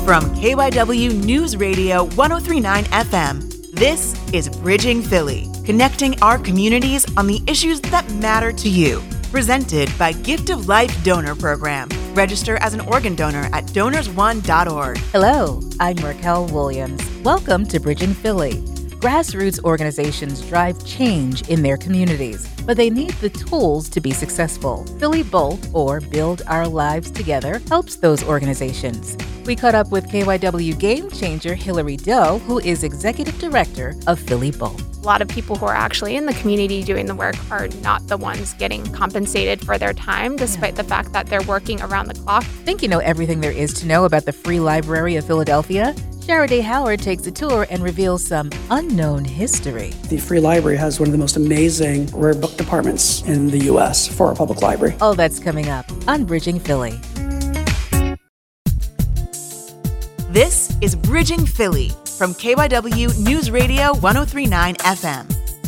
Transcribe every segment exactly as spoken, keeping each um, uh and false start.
From K Y W News Radio one oh three point nine F M, this is Bridging Philly, connecting our communities on the issues that matter to you. Presented by Gift of Life Donor Program. Register as an organ donor at donors one dot org. Hello, I'm Raquel Williams. Welcome to Bridging Philly. Grassroots organizations drive change in their communities, but they need the tools to be successful. Philly Bolt, or Build Our Lives Together, helps those organizations. We caught up with K Y W Game Changer Hillary Doe, who is Executive Director of Philly Bolt. A lot of people who are actually in the community doing the work are not the ones getting compensated for their time, despite yeah. the fact that they're working around the clock. Think you know everything there is to know about the Free Library of Philadelphia? Sharaday Howard takes a tour and reveals some unknown history. The Free Library has one of the most amazing rare book departments in the U S for a public library. All that's coming up on Bridging Philly. This is Bridging Philly from K Y W News Radio one oh three point nine F M.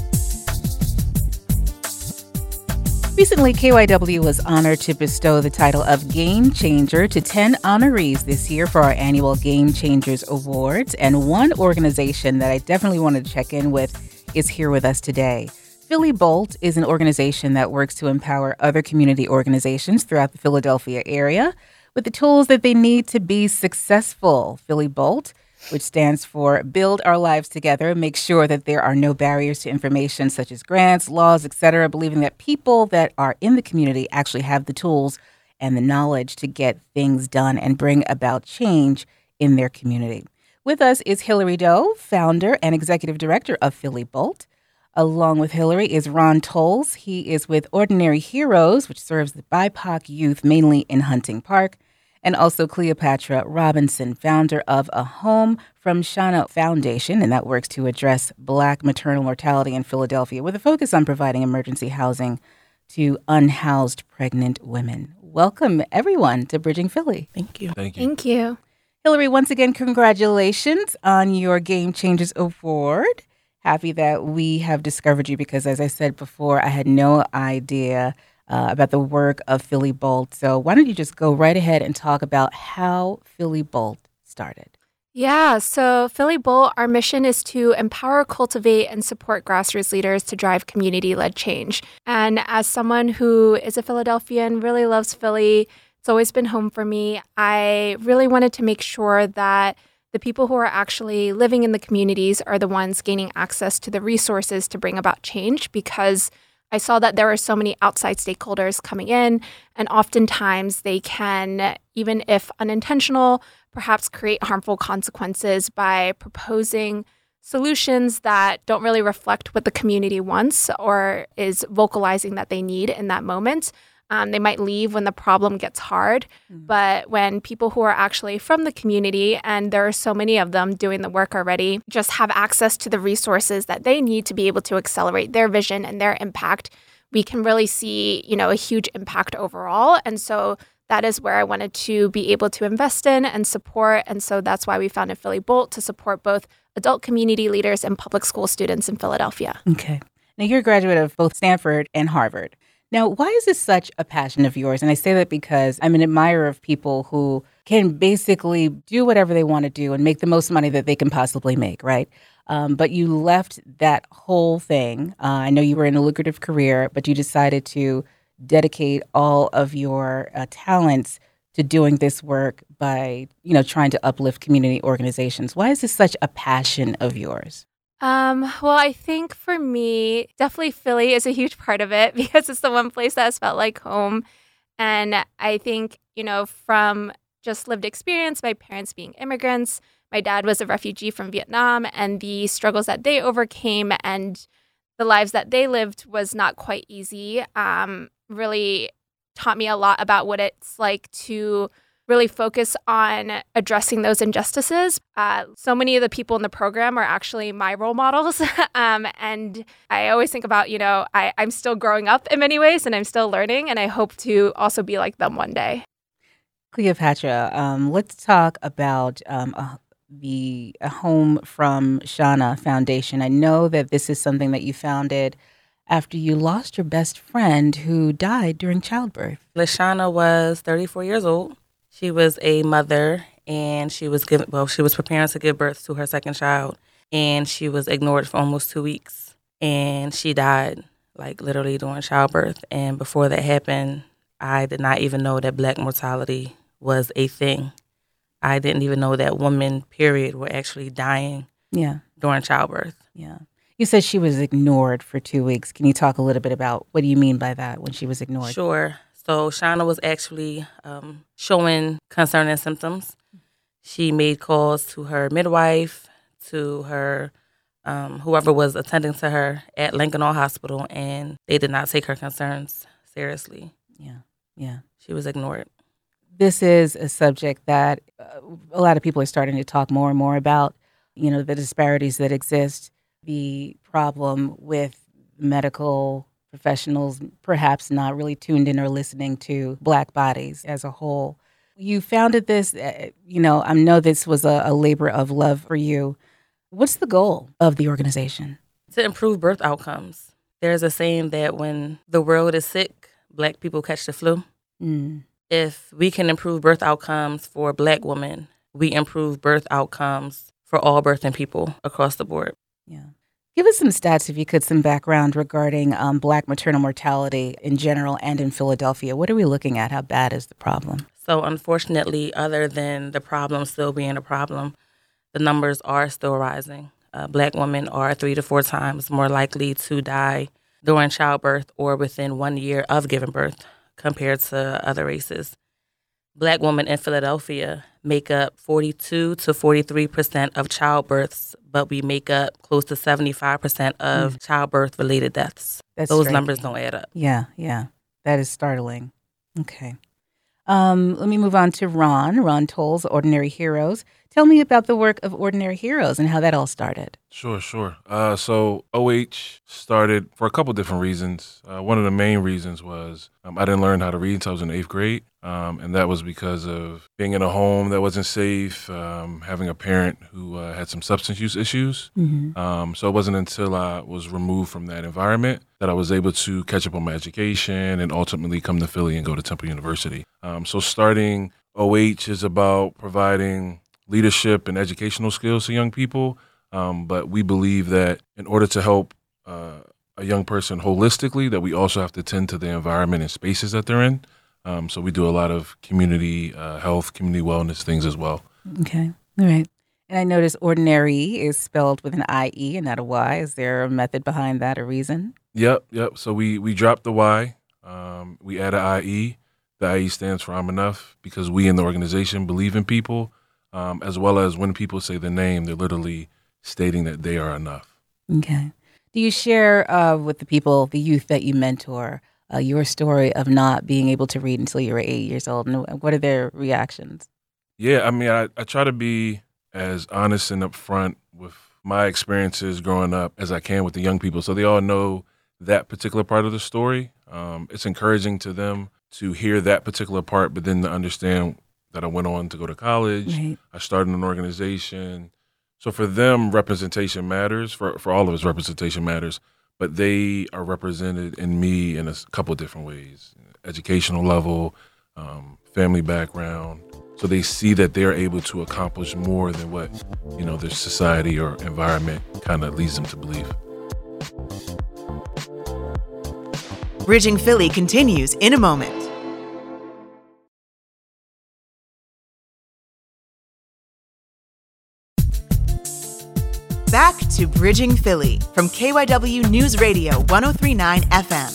Recently, K Y W was honored to bestow the title of Game Changer to ten honorees this year for our annual Game Changers Awards. And one organization that I definitely wanted to check in with is here with us today. Philly Bolt is an organization that works to empower other community organizations throughout the Philadelphia area with the tools that they need to be successful. Philly Bolt, which stands for Build Our Lives Together, makes sure that there are no barriers to information such as grants, laws, et cetera, believing that people that are in the community actually have the tools and the knowledge to get things done and bring about change in their community. With us is Hillary Doe, founder and executive director of Philly Bolt. Along with Hillary is Ron Tolles. He is with Ordinary Heroes, which serves the B I P O C youth mainly in Hunting Park. And also Cleopatra Robinson, founder of A Home from Shauna Foundation, and that works to address Black maternal mortality in Philadelphia with a focus on providing emergency housing to unhoused pregnant women. Welcome, everyone, to Bridging Philly. Thank you. Thank you. Thank you. Hillary, once again, congratulations on your Game Changers Award. Happy that we have discovered you because, as I said before, I had no idea Uh, about the work of Philly Bolt. So why don't you just go right ahead and talk about how Philly Bolt started? Yeah, so Philly Bolt, our mission is to empower, cultivate, and support grassroots leaders to drive community-led change. And as someone who is a Philadelphian, really loves Philly, it's always been home for me, I really wanted to make sure that the people who are actually living in the communities are the ones gaining access to the resources to bring about change, because I saw that there are so many outside stakeholders coming in, and oftentimes they can, even if unintentional, perhaps create harmful consequences by proposing solutions that don't really reflect what the community wants or is vocalizing that they need in that moment. Um, they might leave when the problem gets hard, mm-hmm. but when people who are actually from the community, and there are so many of them doing the work already, just have access to the resources that they need to be able to accelerate their vision and their impact, we can really see, you know, a huge impact overall. And so that is where I wanted to be able to invest in and support. And so that's why we founded Philly Bolt, to support both adult community leaders and public school students in Philadelphia. Okay. Now, you're a graduate of both Stanford and Harvard. Now, why is this such a passion of yours? And I say that because I'm an admirer of people who can basically do whatever they want to do and make the most money that they can possibly make, right? Um, but you left that whole thing. Uh, I know you were in a lucrative career, but you decided to dedicate all of your uh, talents to doing this work by, you know, trying to uplift community organizations. Why is this such a passion of yours? Um, well, I think for me, definitely Philly is a huge part of it because it's the one place that has felt like home. And I think, you know, from just lived experience, my parents being immigrants, my dad was a refugee from Vietnam, and the struggles that they overcame and the lives that they lived was not quite easy, um, really taught me a lot about what it's like to really focus on addressing those injustices. Uh, so many of the people in the program are actually my role models. um, and I always think about, you know, I, I'm still growing up in many ways and I'm still learning, and I hope to also be like them one day. Cleopatra, um, let's talk about um, uh, the A Home from Shauna Foundation. I know that this is something that you founded after you lost your best friend who died during childbirth. LaShauna was thirty-four years old. She was a mother and she was given, well, she was preparing to give birth to her second child, and she was ignored for almost two weeks, and she died, like literally during childbirth. And before that happened, I did not even know that Black mortality was a thing. I didn't even know that women, period, were actually dying Yeah. during childbirth. Yeah. You said she was ignored for two weeks. Can you talk a little bit about what do you mean by that when she was ignored? Sure. So Shauna was actually um, showing concerning symptoms. She made calls to her midwife, to her um, whoever was attending to her at Lincoln Hall Hospital, and they did not take her concerns seriously. Yeah. Yeah. She was ignored. This is a subject that uh, a lot of people are starting to talk more and more about, you know, the disparities that exist, the problem with medical professionals perhaps not really tuned in or listening to Black bodies as a whole. You founded this, uh, you know, I know this was a, a labor of love for you. What's the goal of the organization? To improve birth outcomes. There's a saying that when the world is sick, Black people catch the flu. Mm. If we can improve birth outcomes for Black women, we improve birth outcomes for all birthing people across the board. Yeah. Give us some stats, if you could, some background regarding um, Black maternal mortality in general and in Philadelphia. What are we looking at? How bad is the problem? So unfortunately, other than the problem still being a problem, the numbers are still rising. Uh, Black women are three to four times more likely to die during childbirth or within one year of giving birth compared to other races. Black women in Philadelphia make up forty-two to forty-three percent of childbirths, but we make up close to seventy-five percent of mm. childbirth-related deaths. That's Those striking. numbers don't add up. Yeah, yeah. That is startling. Okay. Um, let me move on to Ron. Ron Tolles, Ordinary Heroes. Tell me about the work of Ordinary Heroes and how that all started. Sure, sure. Uh, so O H started for a couple different reasons. Uh, one of the main reasons was um, I didn't learn how to read until I was in eighth grade, um, and that was because of being in a home that wasn't safe, um, having a parent who uh, had some substance use issues. Mm-hmm. Um, so it wasn't until I was removed from that environment that I was able to catch up on my education and ultimately come to Philly and go to Temple University. Um, so starting O H is about providing leadership and educational skills to young people. Um, but we believe that in order to help uh, a young person holistically, that we also have to tend to the environment and spaces that they're in. Um, so we do a lot of community uh, health, community wellness things as well. Okay. All right. And I notice Ordinary is spelled with an I E and not a Y. Is there a method behind that, a reason? Yep, yep. So we, we dropped the Y. Um, we add an I E. The I E stands for I'm Enough because we in the organization believe in people. Um, as well as when people say the name, they're literally stating that they are enough. Okay. Do you share uh, with the people, the youth that you mentor, uh, your story of not being able to read until you were eight years old? And what are their reactions? Yeah, I mean, I, I try to be as honest and upfront with my experiences growing up as I can with the young people so they all know that particular part of the story. Um, it's encouraging to them to hear that particular part, but then to understand that I went on to go to college. Right. I started an organization. So for them, representation matters. For for all of us, representation matters. But they are represented in me in a couple of different ways. Educational level, um, family background. So they see that they're able to accomplish more than what, you know, their society or environment kind of leads them to believe. Bridging Philly continues in a moment. Back to Bridging Philly from K Y W News Radio one oh three point nine F M.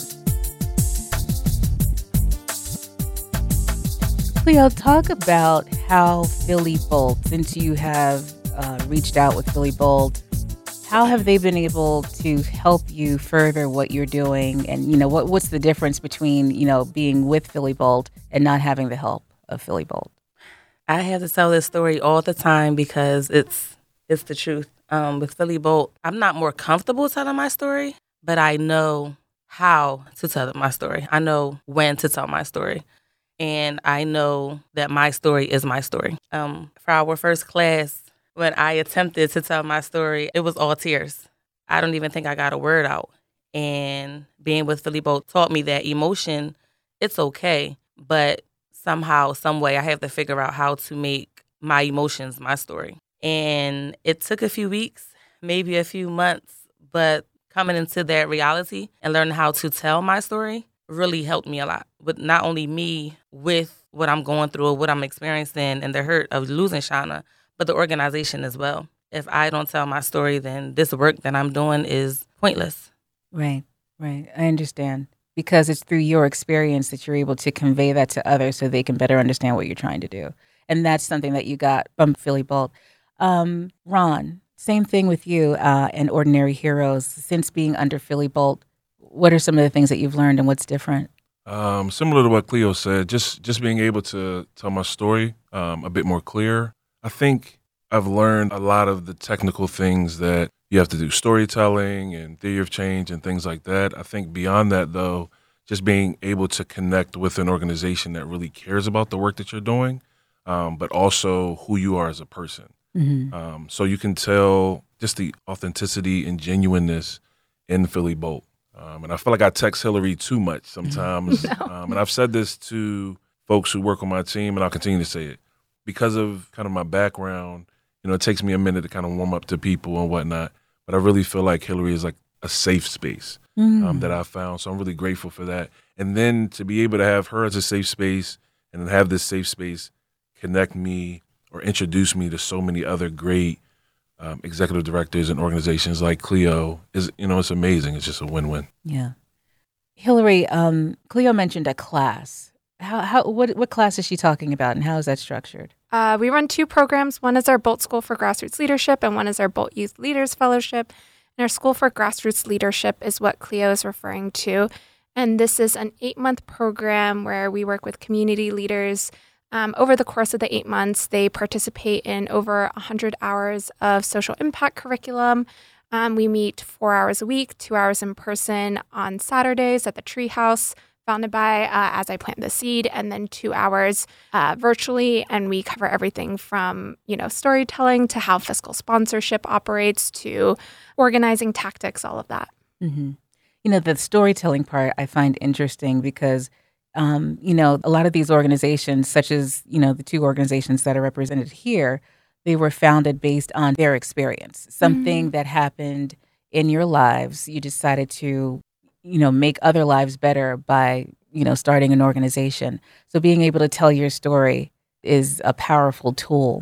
Cleo, talk about how Philly Bolt, since you have uh, reached out with Philly Bolt, how have they been able to help you further what you're doing? And, you know, what what's the difference between, you know, being with Philly Bolt and not having the help of Philly Bolt? I have to tell this story all the time because it's it's the truth. Um, with Philly Bolt, I'm not more comfortable telling my story, but I know how to tell my story. I know when to tell my story. And I know that my story is my story. Um, for our first class, when I attempted to tell my story, it was all tears. I don't even think I got a word out. And being with Philly Bolt taught me that emotion, it's okay, but somehow, some way, I have to figure out how to make my emotions, my story. And it took a few weeks, maybe a few months, but coming into that reality and learning how to tell my story really helped me a lot. But not only me with what I'm going through or what I'm experiencing and the hurt of losing Shauna, but the organization as well. If I don't tell my story, then this work that I'm doing is pointless. Right, right. I understand. Because it's through your experience that you're able to convey that to others so they can better understand what you're trying to do. And that's something that you got from Philly Bolt. Um, Ron, same thing with you uh, and Ordinary Heroes. Since being under Philly Bolt, what are some of the things that you've learned and what's different? Um, similar to what Cleo said, just just being able to tell my story um, a bit more clear. I think I've learned a lot of the technical things that you have to do, storytelling and theory of change and things like that. I think beyond that, though, just being able to connect with an organization that really cares about the work that you're doing, um, but also who you are as a person. Mm-hmm. Um, so you can tell just the authenticity and genuineness in Philly Bolt. Um, and I feel like I text Hillary too much sometimes. no. um, and I've said this to folks who work on my team, and I'll continue to say it. Because of kind of my background, you know, it takes me a minute to kind of warm up to people and whatnot. But I really feel like Hillary is like a safe space mm. um, that I found. So I'm really grateful for that. And then to be able to have her as a safe space and have this safe space connect me or introduce me to so many other great Um, executive directors and organizations like Cleo is, you know, it's amazing. It's just a win-win. Yeah. Hillary, um, Cleo mentioned a class. How, how, what, what class is she talking about, and how is that structured? Uh, we run two programs. One is our Bolt School for Grassroots Leadership, and one is our Bolt Youth Leaders Fellowship. And our School for Grassroots Leadership is what Cleo is referring to. And this is an eight-month program where we work with community leaders. Um, over the course of the eight months, they participate in over one hundred hours of social impact curriculum. Um, we meet four hours a week, two hours in person on Saturdays at the Treehouse, founded by uh, As I Plant the Seed, and then two hours uh, virtually. And we cover everything from, you know, storytelling to how fiscal sponsorship operates to organizing tactics, all of that. Mm-hmm. You know, the storytelling part I find interesting because Um, you know, a lot of these organizations, such as, you know, the two organizations that are represented here, they were founded based on their experience, something mm-hmm. that happened in your lives. You decided to, you know, make other lives better by, you know, starting an organization. So being able to tell your story is a powerful tool.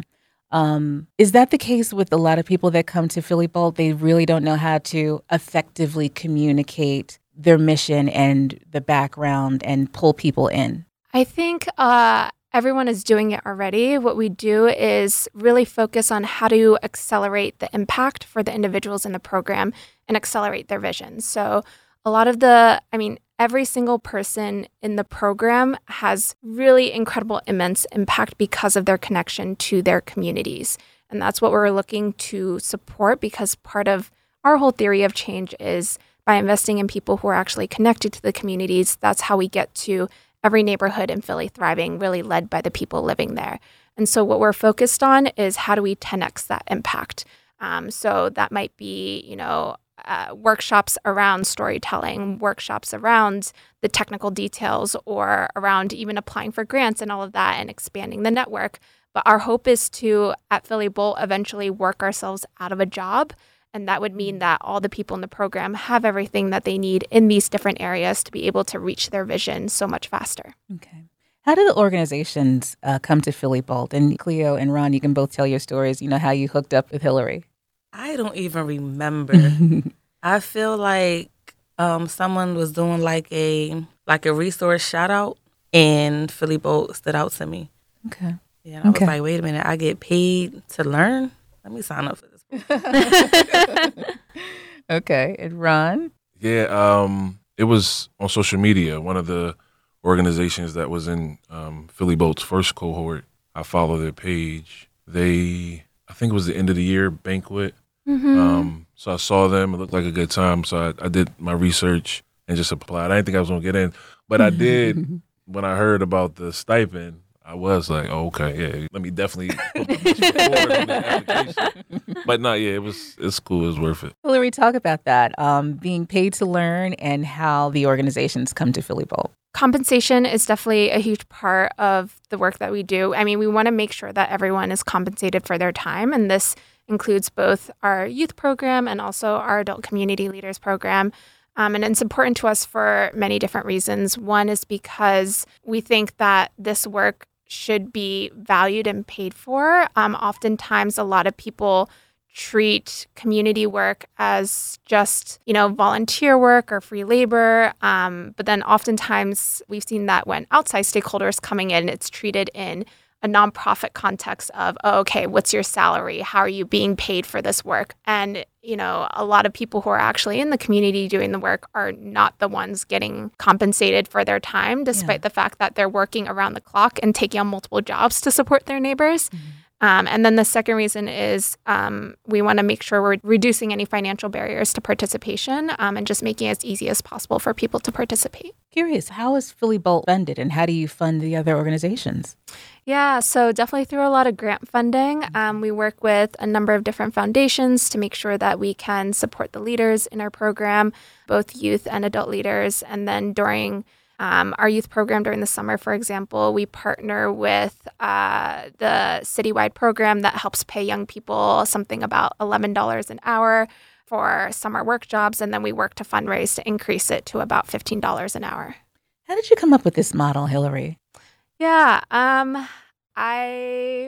Um, is that the case with a lot of people that come to Philly Bolt? They really don't know how to effectively communicate their mission and the background and pull people in? I think uh, everyone is doing it already. What we do is really focus on how to accelerate the impact for the individuals in the program and accelerate their vision. So a lot of the, I mean, every single person in the program has really incredible, immense impact because of their connection to their communities. And that's what we're looking to support, because part of our whole theory of change is by investing in people who are actually connected to the communities. That's how we get to every neighborhood in Philly thriving, really led by the people living there. And so what we're focused on is how do we ten X that impact? Um, so that might be, you know, uh, workshops around storytelling, workshops around the technical details, or around even applying for grants and all of that and expanding the network. But our hope is to, at Philly Bolt, eventually work ourselves out of a job. And that would mean that all the people in the program have everything that they need in these different areas to be able to reach their vision so much faster. Okay. How do the organizations uh, come to Philly Bolt? And Cleo and Ron, you can both tell your stories, you know, how you hooked up with Hillary. I don't even remember. I feel like um, someone was doing like a like a resource shout out, and Philly Bolt stood out to me. Okay. Yeah, I okay. was like, wait a minute, I get paid to learn? Let me sign up for this. Okay. And Ron? Yeah, um, it was on social media. One of the organizations that was in um, Philly Bolt's first cohort, I follow their page. They, I think it was the end of the year banquet. Mm-hmm. Um, so I saw them. It looked like a good time. So I, I did my research and just applied. I didn't think I was going to get in. But I did, when I heard about the stipend, I was like, oh, okay, yeah, let me definitely put my best foot forward on the application. But no, yeah, it was, it's cool. It was worth it. Hillary, talk about that, um, being paid to learn and how the organizations come to Philly Bolt. Compensation is definitely a huge part of the work that we do. I mean, we want to make sure that everyone is compensated for their time, and this includes both our youth program and also our adult community leaders program. Um, and it's important to us for many different reasons. One is because we think that this work should be valued and paid for. Um, oftentimes, a lot of people treat community work as just, you know, volunteer work or free labor. Um, but then oftentimes we've seen that when outside stakeholders coming in, it's treated in a nonprofit context of, oh, okay, what's your salary? How are you being paid for this work? And, you know, a lot of people who are actually in the community doing the work are not the ones getting compensated for their time, despite yeah. the fact that they're working around the clock and taking on multiple jobs to support their neighbors. Mm-hmm. Um, and then the second reason is um, we want to make sure we're reducing any financial barriers to participation um, and just making it as easy as possible for people to participate. Curious, how is Philly Bolt funded and how do you fund the other organizations? Yeah, so definitely through a lot of grant funding. Um, we work with a number of different foundations to make sure that we can support the leaders in our program, both youth and adult leaders. And then during Um, our youth program during the summer, for example, we partner with uh, the citywide program that helps pay young people something about eleven dollars an hour for summer work jobs. And then we work to fundraise to increase it to about fifteen dollars an hour. How did you come up with this model, Hillary? Yeah, um, I,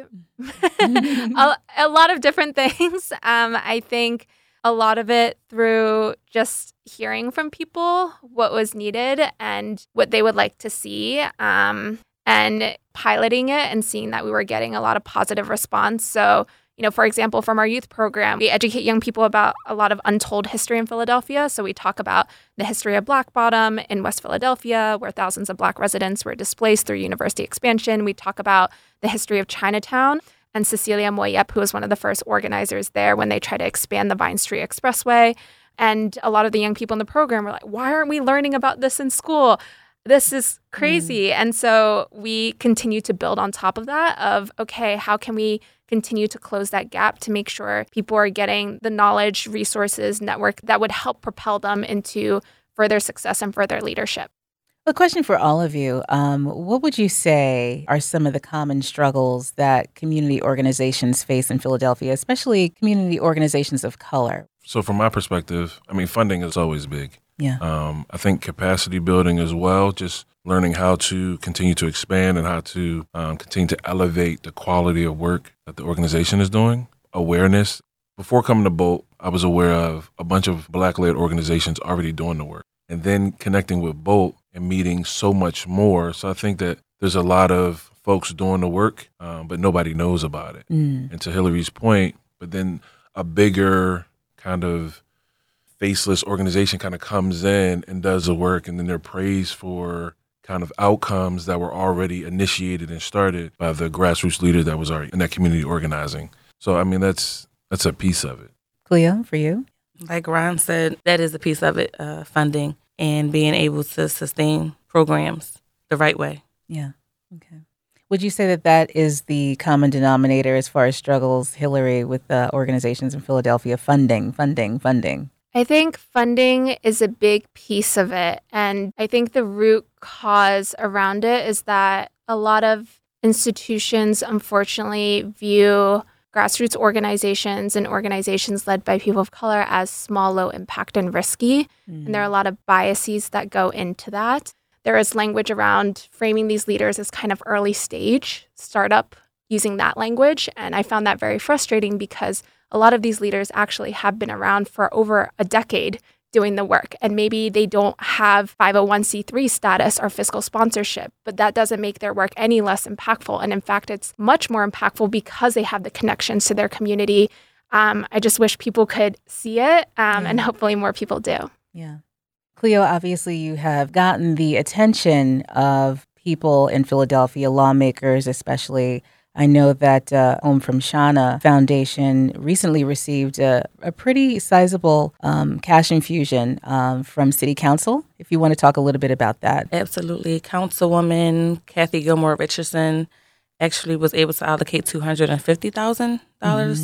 a, a lot of different things. Um, I think a lot of it through just hearing from people what was needed and what they would like to see, um, and piloting it and seeing that we were getting a lot of positive response. So, you know, for example, from our youth program, we educate young people about a lot of untold history in Philadelphia. So we talk about the history of Black Bottom in West Philadelphia, where thousands of Black residents were displaced through university expansion. We talk about the history of Chinatown and Cecilia Moyep, who was one of the first organizers there when they tried to expand the Vine Street Expressway. And a lot of the young people in the program were like, why aren't we learning about this in school? This is crazy. Mm. And so we continue to build on top of that of, okay, how can we continue to close that gap to make sure people are getting the knowledge, resources, network that would help propel them into further success and further leadership. A question for all of you. Um, what would you say are some of the common struggles that community organizations face in Philadelphia, especially community organizations of color? So from my perspective, I mean, funding is always big. Yeah. Um, I think capacity building as well, just learning how to continue to expand and how to um, continue to elevate the quality of work that the organization is doing. Awareness. Before coming to Bolt, I was aware of a bunch of Black-led organizations already doing the work. And then connecting with Bolt and meeting so much more. So I think that there's a lot of folks doing the work, um, but nobody knows about it. Mm. And to Hillary's point, but then a bigger kind of faceless organization kind of comes in and does the work, and then they're praised for kind of outcomes that were already initiated and started by the grassroots leader that was already in that community organizing. So, I mean, that's that's a piece of it. Cleo, for you? Like Ron said, that is a piece of it, uh, funding and being able to sustain programs the right way. Yeah. Okay. Would you say that that is the common denominator as far as struggles, Hillary, with uh, organizations in Philadelphia? Funding, funding, funding. I think funding is a big piece of it. And I think the root cause around it is that a lot of institutions, unfortunately, view grassroots organizations and organizations led by people of color as small, low impact and risky. Mm. And there are a lot of biases that go into that. There is language around framing these leaders as kind of early stage startup, using that language. And I found that very frustrating because a lot of these leaders actually have been around for over a decade doing the work. And maybe they don't have five oh one c three status or fiscal sponsorship, but that doesn't make their work any less impactful. And in fact, it's much more impactful because they have the connections to their community. Um, I just wish people could see it, um, yeah. and hopefully more people do. Yeah. Cleo, obviously you have gotten the attention of people in Philadelphia, lawmakers especially. I know that uh, Om from Shana Foundation recently received a, a pretty sizable um, cash infusion um, from City Council. If you want to talk a little bit about that. Absolutely. Councilwoman Kathy Gilmore Richardson actually was able to allocate two hundred fifty thousand dollars mm-hmm.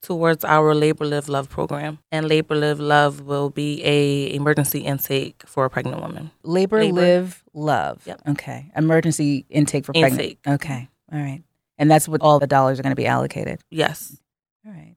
towards our Labor Live Love program. And Labor Live Love will be a emergency intake for a pregnant woman. Labor, Labor. Live Love. Yep. Okay. Emergency intake for pregnant. Intake. Okay. All right. And that's what all the dollars are going to be allocated. Yes. All right.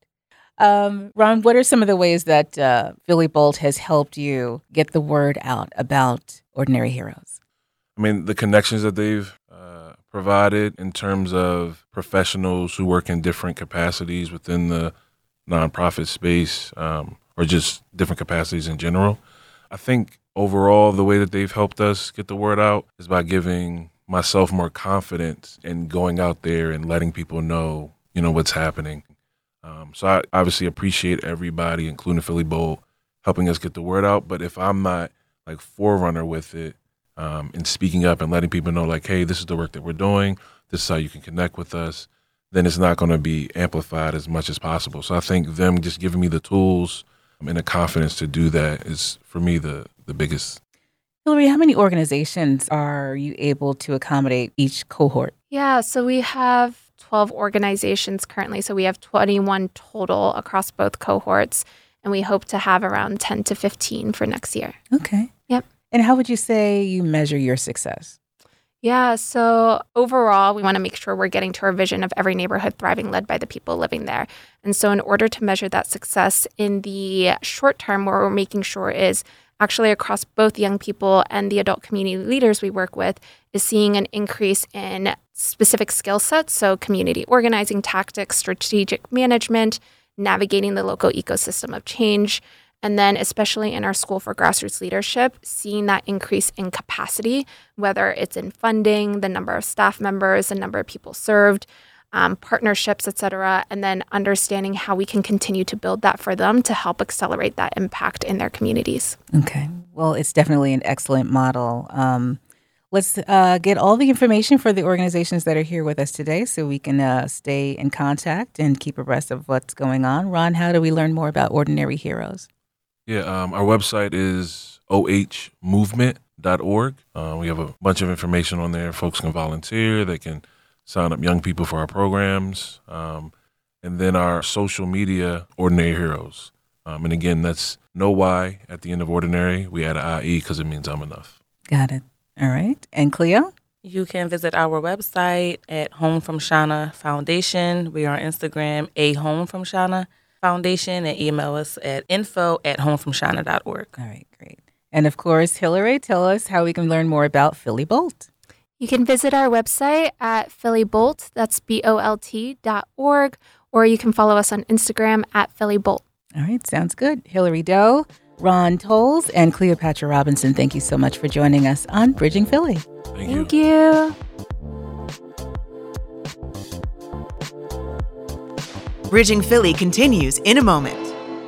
Um, Ron, what are some of the ways that uh, Philly Bolt has helped you get the word out about Ordinary Heroes? I mean, the connections that they've uh, provided in terms of professionals who work in different capacities within the nonprofit space, um, or just different capacities in general. I think overall, the way that they've helped us get the word out is by giving myself more confidence in going out there and letting people know, you know, what's happening. Um, so I obviously appreciate everybody, including Philly Bolt, helping us get the word out. But if I'm not like forerunner with it um, and speaking up and letting people know, like, hey, this is the work that we're doing, this is how you can connect with us, then it's not going to be amplified as much as possible. So I think them just giving me the tools and the confidence to do that is, for me, the, the biggest. Hillary, how many organizations are you able to accommodate each cohort? Yeah, so we have twelve organizations currently. So we have twenty-one total across both cohorts. And we hope to have around ten to fifteen for next year. Okay. Yep. And how would you say you measure your success? Yeah, so overall, we want to make sure we're getting to our vision of every neighborhood thriving, led by the people living there. And so in order to measure that success in the short term, what we're making sure is actually across both young people and the adult community leaders we work with is seeing an increase in specific skill sets. So community organizing tactics, strategic management, navigating the local ecosystem of change. And then especially in our School for Grassroots Leadership, seeing that increase in capacity, whether it's in funding, the number of staff members, the number of people served, um, partnerships, et cetera, and then understanding how we can continue to build that for them to help accelerate that impact in their communities. Okay. Well, it's definitely an excellent model. Um, let's uh, get all the information for the organizations that are here with us today so we can uh, stay in contact and keep abreast of what's going on. Ron, how do we learn more about Ordinary Heroes? Yeah, um, our website is o h movement dot org. Uh, we have a bunch of information on there. Folks can volunteer. They can sign up young people for our programs. Um, and then our social media, Ordinary Heroes. Um, and again, that's no Y at the end of Ordinary. We add an I E because it means I'm enough. Got it. All right. And Cleo? You can visit our website at Home from Shauna Foundation. We are on Instagram, A Home from Shauna Foundation, and email us at info at homefromshauna dot org. All right, great. And of course, Hillary, tell us how we can learn more about Philly Bolt. You can visit our website at Philly Bolt, that's B O L T dot org, or you can follow us on Instagram at Philly Bolt. All right, sounds good. Hillary Doe, Ron Tolles, and Cleopatra Robinson, thank you so much for joining us on Bridging Philly. Thank you. Thank you. Bridging Philly continues in a moment.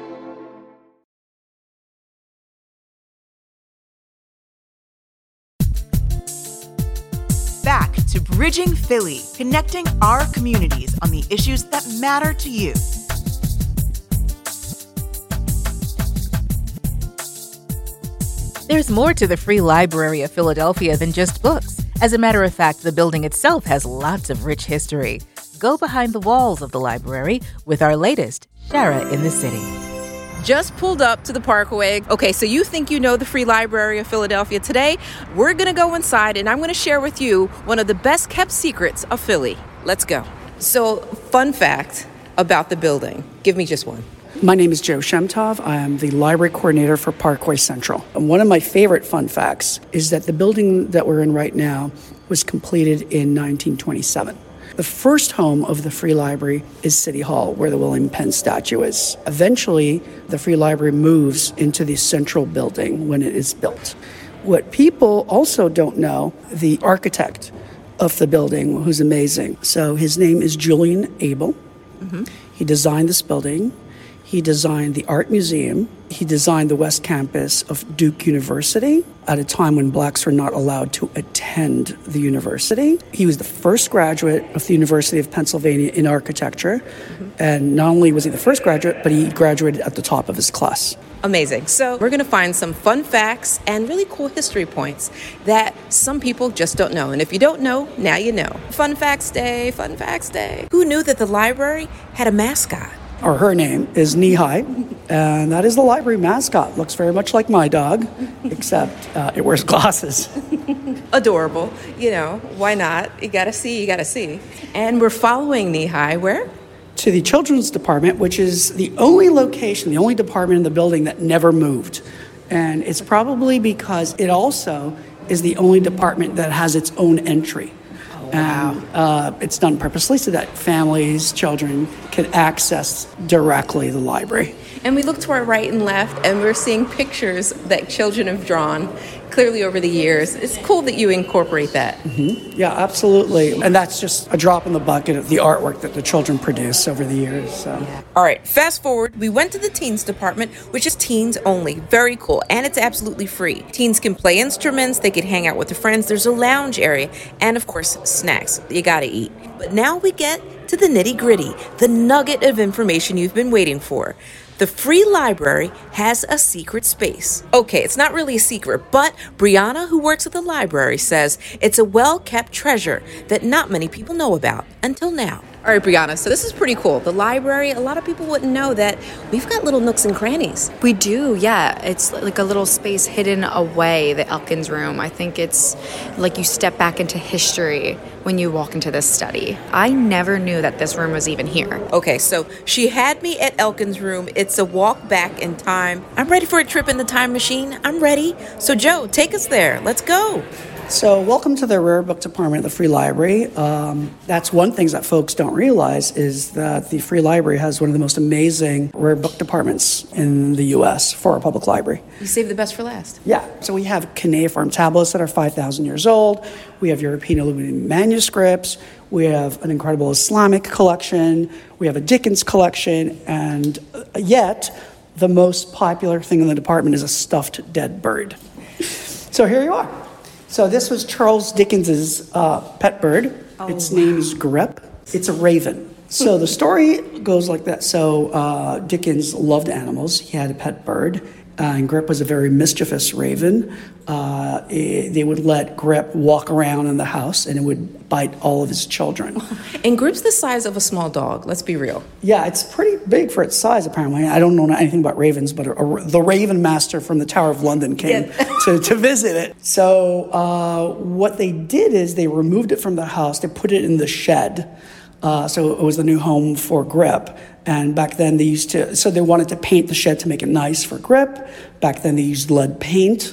Back to Bridging Philly, connecting our communities on the issues that matter to you. There's more to the Free Library of Philadelphia than just books. As a matter of fact, the building itself has lots of rich history. Go behind the walls of the library with our latest, Shara in the City. Just pulled up to the Parkway. Okay, so you think you know the Free Library of Philadelphia. Today, we're going to go inside and I'm going to share with you one of the best kept secrets of Philly. Let's go. So, fun fact about the building. Give me just one. My name is Joe Shemtov. I am the library coordinator for Parkway Central. And one of my favorite fun facts is that the building that we're in right now was completed in nineteen twenty-seven. The first home of the Free Library is City Hall, where the William Penn statue is. Eventually, the Free Library moves into the central building when it is built. What people also don't know, the architect of the building, who's amazing. So his name is Julian Abel. Mm-hmm. He designed this building. He designed the Art Museum. He designed the West Campus of Duke University at a time when blacks were not allowed to attend the university. He was the first graduate of the University of Pennsylvania in architecture. Mm-hmm. And not only was he the first graduate, but he graduated at the top of his class. Amazing. So we're going to find some fun facts and really cool history points that some people just don't know. And if you don't know, now you know. Fun Facts Day, Fun Facts Day. Who knew that the library had a mascot? or her name, is Knee-High, and that is the library mascot. Looks very much like my dog, except uh, it wears glasses. Adorable. You know, why not? You gotta see, you gotta see. And we're following Knee-High where? To the children's department, which is the only location, the only department in the building that never moved. And it's probably because it also is the only department that has its own entry. Wow. And uh, it's done purposely so that families, children can access directly the library. And we look to our right and left, and we're seeing pictures that children have drawn clearly over the years. It's cool that you incorporate that. Mm-hmm. Yeah, absolutely. And that's just a drop in the bucket of the artwork that the children produce over the years. So. Yeah. All right, fast forward. We went to the teens department, which is teens only. Very cool. And it's absolutely free. Teens can play instruments. They can hang out with their friends. There's a lounge area. And, of course, snacks. You got to eat. But now we get to the nitty-gritty, the nugget of information you've been waiting for. The free library has a secret space. Okay, it's not really a secret, but Brianna, who works at the library, says it's a well-kept treasure that not many people know about until now. All right, Brianna, so this is pretty cool. The library, a lot of people wouldn't know that we've got little nooks and crannies. We do, yeah. It's like a little space hidden away, the Elkins room. I think it's like you step back into history when you walk into this study. I never knew that this room was even here. Okay, so she had me at Elkins room. It's a walk back in time. I'm ready for a trip in the time machine. I'm ready. So Joe, take us there. Let's go. So welcome to the Rare Book Department of the Free Library. Um, that's one thing that folks don't realize is that the Free Library has one of the most amazing rare book departments in the U S for a public library. You saved the best for last. Yeah. So we have cuneiform tablets that are five thousand years old. We have European illuminated manuscripts. We have an incredible Islamic collection. We have a Dickens collection. And yet, the most popular thing in the department is a stuffed dead bird. So here you are. So this was Charles Dickens's uh, pet bird. Oh, its wow. name is Grip. It's a raven. So the story goes like that. So uh, Dickens loved animals. He had a pet bird. Uh, and Grip was a very mischievous raven. Uh, it, they would let Grip walk around in the house, and it would bite all of his children. And Grip's the size of a small dog, let's be real. Yeah, it's pretty big for its size, apparently. I don't know anything about ravens, but a, a, the Raven Master from the Tower of London came yeah. to, to visit it. So uh, what they did is they removed it from the house. They put it in the shed. Uh, so it was the new home for Grip. And back then they used to, so they wanted to paint the shed to make it nice for Grip. Back then they used lead paint.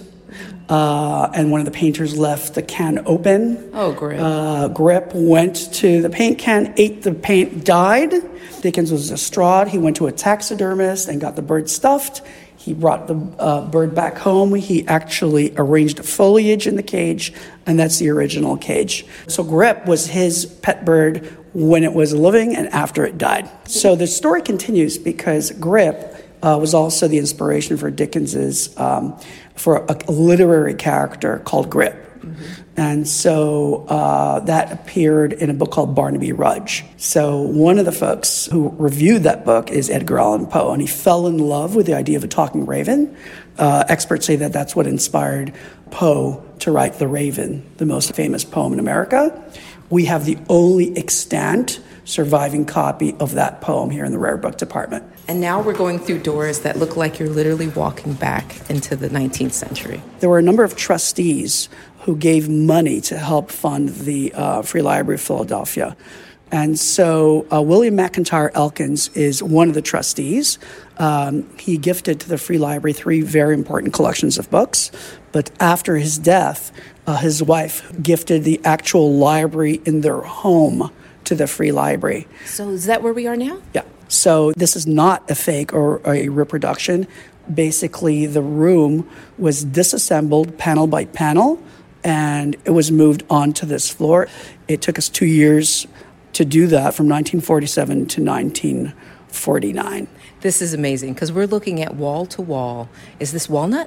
Uh, and one of the painters left the can open. Oh, Grip. Uh, Grip went to the paint can, ate the paint, died. Dickens was distraught. He went to a taxidermist and got the bird stuffed. He brought the uh, bird back home. He actually arranged foliage in the cage, and that's the original cage. So Grip was his pet bird when it was living and after it died. So the story continues because Grip uh, was also the inspiration for Dickens's, um, for a, a literary character called Grip. Mm-hmm. And so uh, that appeared in a book called Barnaby Rudge. So one of the folks who reviewed that book is Edgar Allan Poe, and he fell in love with the idea of a talking raven. Uh, experts say that that's what inspired Poe to write The Raven, the most famous poem in America. We have the only extant surviving copy of that poem here in the Rare Book Department. And now we're going through doors that look like you're literally walking back into the nineteenth century. There were a number of trustees who gave money to help fund the uh, Free Library of Philadelphia. And so uh, William McIntyre Elkins is one of the trustees. Um, he gifted to the Free Library three very important collections of books. But after his death, uh, his wife gifted the actual library in their home to the Free Library. So is that where we are now? Yeah. So this is not a fake or a reproduction. Basically, the room was disassembled panel by panel, and it was moved onto this floor. It took us two years to do that, from nineteen forty-seven to nineteen forty-nine. This is amazing, because we're looking at wall to wall. Is this walnut?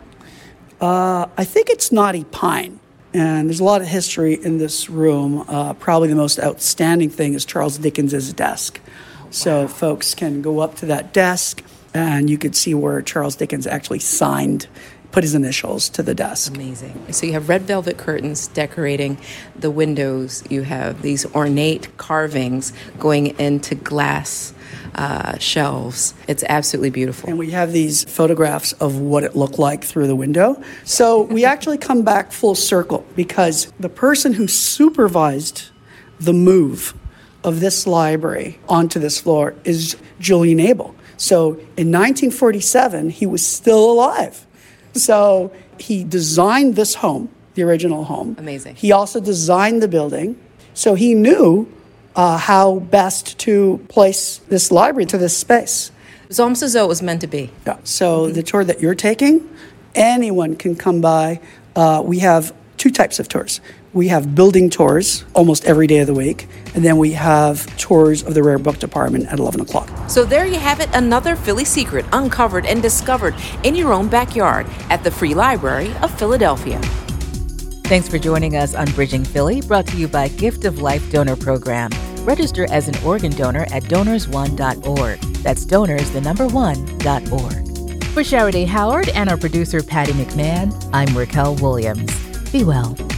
Uh, I think it's knotty pine. And there's a lot of history in this room. Uh, probably the most outstanding thing is Charles Dickens's desk. Wow. So folks can go up to that desk, and you could see where Charles Dickens actually signed, put his initials to the desk. Amazing. So you have red velvet curtains decorating the windows. You have these ornate carvings going into glass uh, shelves. It's absolutely beautiful. And we have these photographs of what it looked like through the window. So we actually come back full circle because the person who supervised the move of this library onto this floor is Julian Abel. So in nineteen forty-seven, he was still alive. So he designed this home, the original home. Amazing. He also designed the building. So he knew uh, how best to place this library to this space. It's almost as though it was meant to be. Yeah. So mm-hmm. the tour that you're taking, anyone can come by. Uh, we have two types of tours. We have building tours almost every day of the week, and then we have tours of the rare book department at eleven o'clock. So there you have it, another Philly secret uncovered and discovered in your own backyard at the Free Library of Philadelphia. Thanks for joining us on Bridging Philly, brought to you by Gift of Life Donor Program. Register as an organ donor at donors one dot org. That's donors, the number one, dot org. For Shara Day Howard and our producer, Patty McMahon, I'm Raquel Williams. Be well.